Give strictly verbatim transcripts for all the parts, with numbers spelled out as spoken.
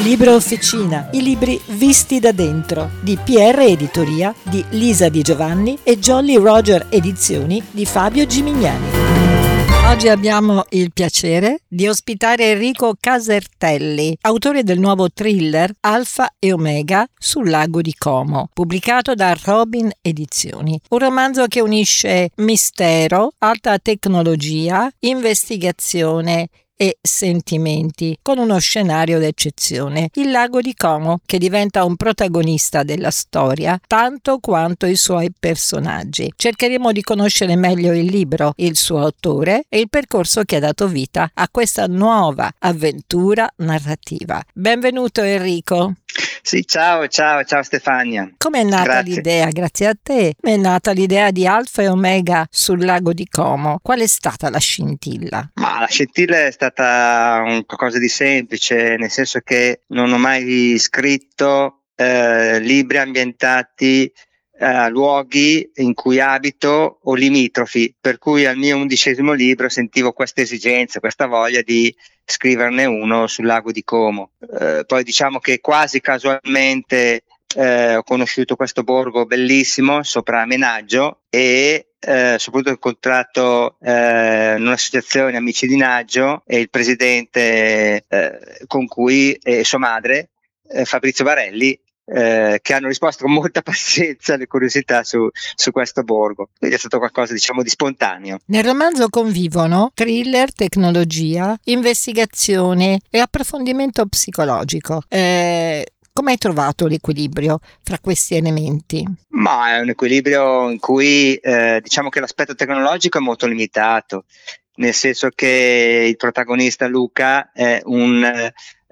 Libro Officina, i libri visti da dentro, di P R Editoria, di Lisa Di Giovanni e Jolly Roger Edizioni di Fabio Gimignani. Oggi abbiamo il piacere di ospitare Enrico Casertelli, autore del nuovo thriller Alfa e Omega sul lago di Como, pubblicato da Robin Edizioni. Un romanzo che unisce mistero, alta tecnologia, investigazione e sentimenti, con uno scenario d'eccezione, il lago di Como, che diventa un protagonista della storia tanto quanto i suoi personaggi. Cercheremo di conoscere meglio il libro, il suo autore e il percorso che ha dato vita a questa nuova avventura narrativa. Benvenuto Enrico. Sì, ciao, ciao, ciao Stefania. Come è nata Grazie. l'idea? Grazie a te. Come è nata l'idea di Alfa e Omega sul lago di Como? Qual è stata la scintilla? Ma la scintilla è stata un qualcosa di semplice, nel senso che non ho mai scritto eh, libri ambientati a luoghi in cui abito o limitrofi, per cui al mio undicesimo libro sentivo questa esigenza, questa voglia di scriverne uno sul lago di Como. Eh, poi diciamo che quasi casualmente eh, ho conosciuto questo borgo bellissimo sopra Menaggio e eh, soprattutto ho incontrato eh, un'associazione Amici di Naggio e il presidente eh, con cui e sua madre eh, Fabrizio Barelli, Eh, che hanno risposto con molta pazienza alle curiosità su, su questo borgo. Quindi è stato qualcosa, diciamo, di spontaneo. Nel romanzo convivono thriller, tecnologia, investigazione e approfondimento psicologico. Eh, come hai trovato l'equilibrio fra questi elementi? Ma è un equilibrio in cui eh, diciamo che l'aspetto tecnologico è molto limitato, nel senso che il protagonista Luca è un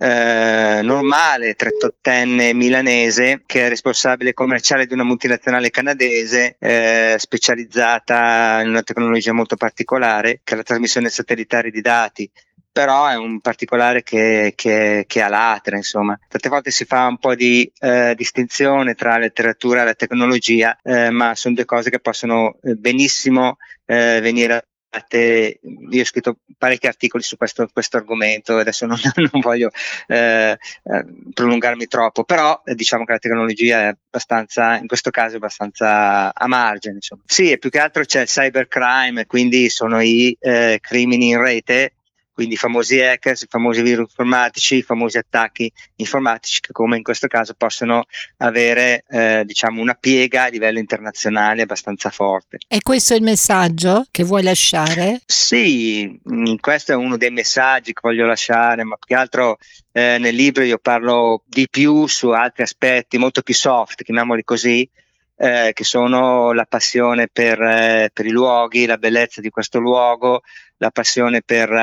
Eh, normale trentottenne milanese che è responsabile commerciale di una multinazionale canadese eh, specializzata in una tecnologia molto particolare, che è la trasmissione satellitare di dati. Però è un particolare che, che, che ha l'altra, insomma. Tante volte si fa un po' di eh, distinzione tra la letteratura e la tecnologia, eh, ma sono due cose che possono eh, benissimo eh, venire. Io ho scritto parecchi articoli su questo, questo argomento, adesso non, non voglio eh, eh, prolungarmi troppo, però eh, diciamo che la tecnologia è abbastanza, in questo caso è abbastanza a margine, insomma. Sì, e più che altro c'è il cybercrime, quindi sono i eh, crimini in rete, quindi i famosi hackers, i famosi virus informatici, i famosi attacchi informatici che, come in questo caso, possono avere eh, diciamo una piega a livello internazionale abbastanza forte. E questo è il messaggio che vuoi lasciare? Sì, questo è uno dei messaggi che voglio lasciare, ma più che altro eh, nel libro io parlo di più su altri aspetti molto più soft, chiamiamoli così, eh, che sono la passione per, eh, per i luoghi, la bellezza di questo luogo, la passione per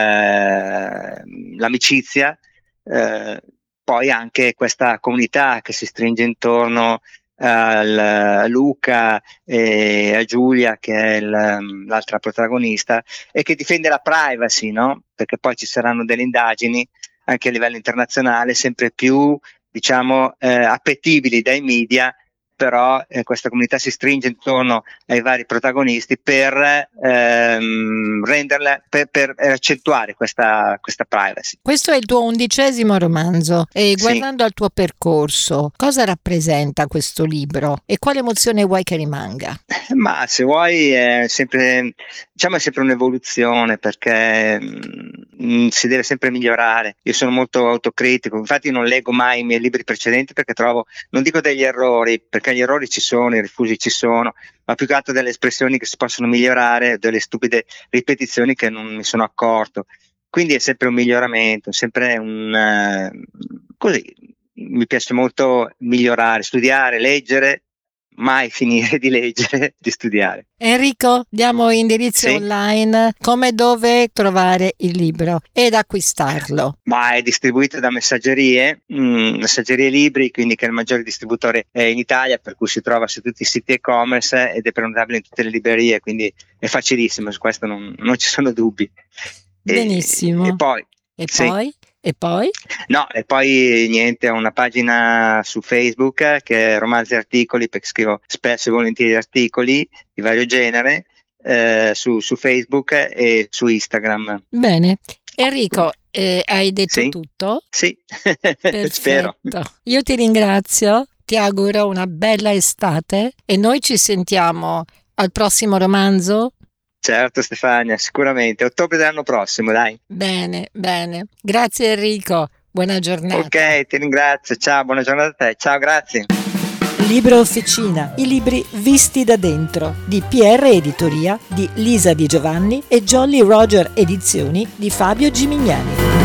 eh, l'amicizia, eh, poi anche questa comunità che si stringe intorno al, a Luca e a Giulia, che è il, l'altra protagonista, e che difende la privacy, no? Perché poi ci saranno delle indagini anche a livello internazionale sempre più, diciamo, eh, appetibili dai media, però eh, questa comunità si stringe intorno ai vari protagonisti per ehm, renderla, per, per accentuare questa, questa privacy. Questo è il tuo undicesimo romanzo e guardando Sì. al tuo percorso, cosa rappresenta questo libro e quale emozione vuoi che rimanga? Ma se vuoi è sempre, diciamo, è sempre un'evoluzione, perché mh, si deve sempre migliorare. Io sono molto autocritico, infatti non leggo mai i miei libri precedenti perché trovo, non dico degli errori, perché gli errori ci sono, i rifusi ci sono, ma più che altro delle espressioni che si possono migliorare, delle stupide ripetizioni che non mi sono accorto. Quindi è sempre un miglioramento, sempre un uh, così. Mi piace molto migliorare, studiare, leggere, mai finire di leggere, di studiare. Enrico, diamo indirizzi Sì. online, come dove trovare il libro ed acquistarlo. Ma è distribuito da Messaggerie, mh, Messaggerie Libri, quindi che è il maggiore distributore eh, in Italia, per cui si trova su tutti i siti e-commerce ed è prenotabile in tutte le librerie, quindi è facilissimo, su questo non, non ci sono dubbi. Benissimo. E, e poi? E Sì. poi? E poi? No, e poi niente, ho una pagina su Facebook che è Romanzi e Articoli, perché scrivo spesso e volentieri articoli di vario genere eh, su, su Facebook e su Instagram. Bene. Enrico, eh, hai detto Sì? tutto? Sì, spero. Perfetto. Io ti ringrazio, ti auguro una bella estate e noi ci sentiamo al prossimo romanzo. Certo Stefania, sicuramente. Ottobre dell'anno prossimo, dai. Bene, bene. Grazie Enrico, buona giornata. Ok, ti ringrazio. Ciao, buona giornata a te. Ciao, grazie. Libro Officina, i libri visti da dentro di P R Editoria di Lisa Di Giovanni e Jolly Roger Edizioni di Fabio Gimignani.